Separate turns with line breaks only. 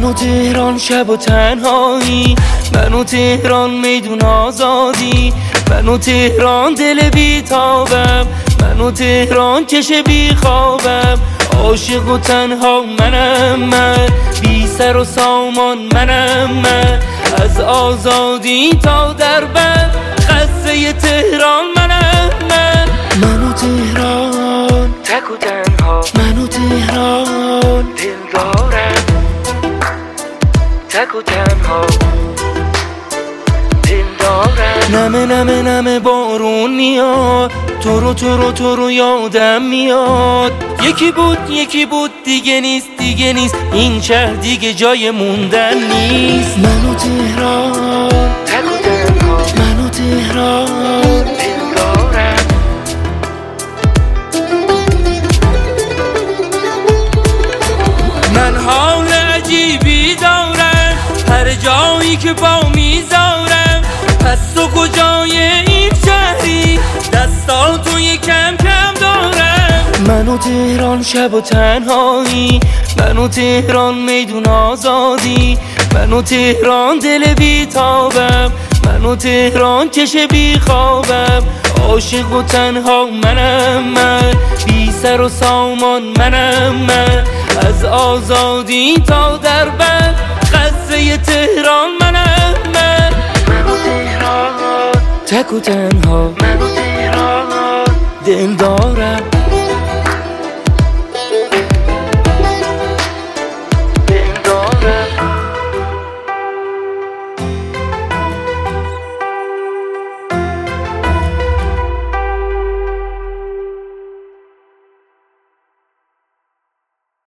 و تهران شب و تنهایی، من و تهران میدون آزادی، من و تهران دل بیتابم، من و تهران چش بیخوابم، عاشق و تنها منم من، بی سر و سامان منم من، از آزادی تا دربند قصه تهران منم من. من و تهران تک و تنها، من و تهران دل دارم، تک و تنها دل دارم. نمه نمه نمه بارون میاد، تو رو یادم میاد، یکی بود دیگه نیست دیگه نیست، این شهر دیگه جای موندن نیست. من و تهران تک و تنها، من و تهران دل دارم. من حال عجیبی دارم هر جایی که با میذارم، پس تو کجای این شهری دستا توی کم کم دارم. من و تهران شب و تنهایی، من و تهران میدون آزادی، من و تهران دل بیتابم، من و تهران چش بیخوابم، عاشق و تنها منم من، بی سر و سامان منم من، از آزادی تا دربند قصه تهران منم من. من و تهران تک و تنها، من و تهران دل